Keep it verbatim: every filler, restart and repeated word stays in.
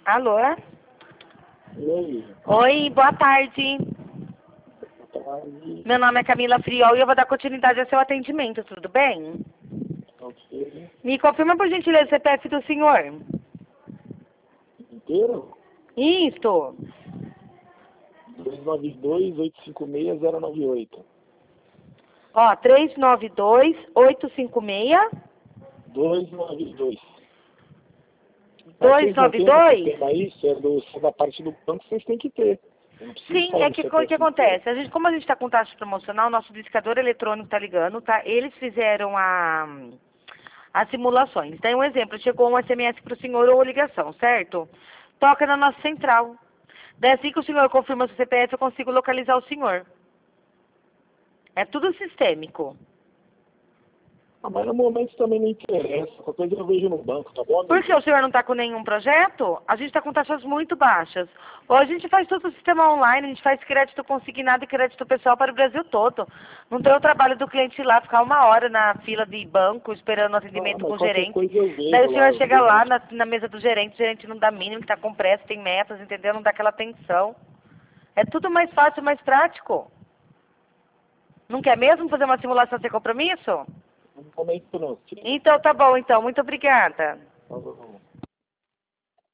Alô? E aí? Oi, boa tarde. Boa tarde. Meu nome é Camila Friol e eu vou dar continuidade ao seu atendimento, tudo bem? Ok. Me confirma por gentileza o C P F do senhor. Inteiro? Isto. dois nove dois, oito cinco seis, zero nove oito. Ó, três nove dois, oito cinco seis, dois nove dois. Mas dois vocês não nove têm no dois? sistema isso? É do, se é da parte do banco, vocês têm que ter. Eu não preciso Sim, sair é do que o que C P F inteiro. acontece? A gente, como a gente está com taxa promocional, nosso discador eletrônico está ligando, tá? Eles fizeram a, as simulações. Daí um exemplo, chegou um S M S para o senhor ou ligação, certo? Toca na nossa central. Daí assim que o senhor confirma seu C P F, eu consigo localizar o senhor. É tudo sistêmico. Ah, mas no momento também não interessa. Qualquer coisa eu vejo no banco, tá bom, Por que amigo? o senhor não está com nenhum projeto? A gente está com taxas muito baixas. Ou a gente faz todo o sistema online, a gente faz crédito consignado e crédito pessoal para o Brasil todo. Não tem o trabalho do cliente ir lá ficar uma hora na fila de banco esperando Ah, atendimento com mas o qualquer gerente. coisa eu Daí vejo o lá, senhor eu chega vejo lá no... na, na mesa do gerente, o gerente não dá mínimo, que está com pressa, tem metas, entendeu? Não dá aquela atenção. É tudo mais fácil, mais prático. Não quer mesmo fazer uma simulação sem compromisso? No momento não. Então tá bom, então. Muito obrigada. Tá bom.